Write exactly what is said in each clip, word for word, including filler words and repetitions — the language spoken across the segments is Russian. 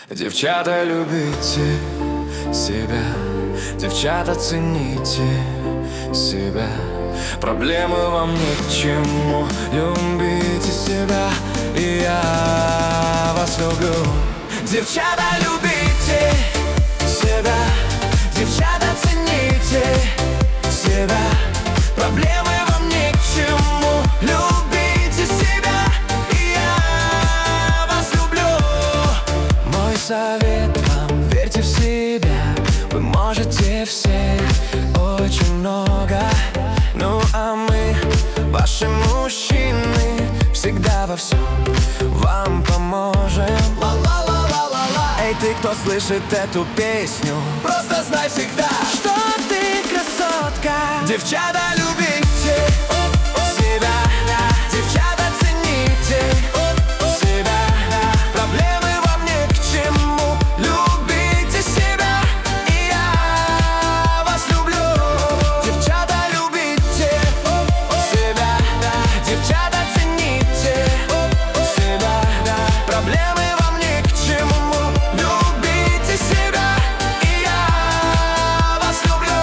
Девчата, любите себя, девчата, цените себя. Проблемы вам ни к чему, любите себя, и я вас люблю. Девчата, любите себя, девчата, цените себя. Проблемы вам ни к чему, любите себя, и я вас люблю. Мой совет вам: верьте в себя, вы можете все очень много. Ну а мы, ваши мужчины, всегда во всем вам поможем. Ла-ла-ла-ла-ла-ла. Эй, ты, кто слышит эту песню, просто знай всегда, что ты красотка. Девчата, любите себя, девчата, цените себя. Проблемы вам ни к чему, любите себя, и я вас люблю. Девчата, любите себя, девчата, цените себя. Проблемы вам ни к чему, любите себя, и я вас люблю.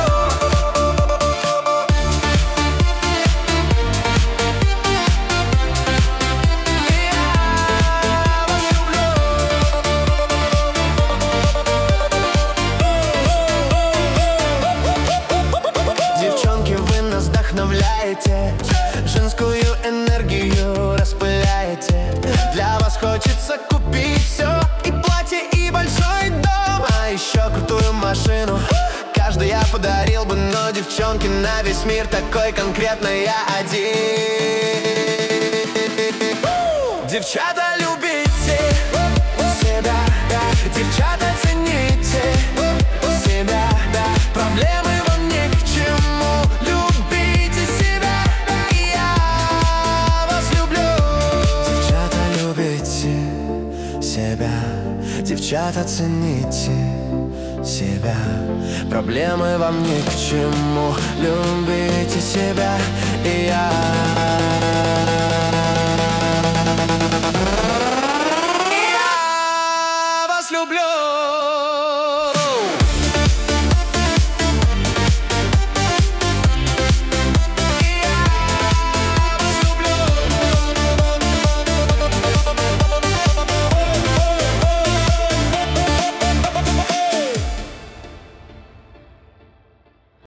Девчонки, вы нас вдохновляете, женскую энергию распыляете. Для вас хочется купить все: и платье, и большой дом, а еще крутую машину. Каждый я подарил бы, но девчонки, на весь мир такой конкретно я один. Девчата, любите себя, девчата, цените себя. Проблемы вам ни к чему, любите себя, и я вас люблю. Девчата, любите себя, девчата, цените себя. Проблемы вам ни к чему, любите себя, и я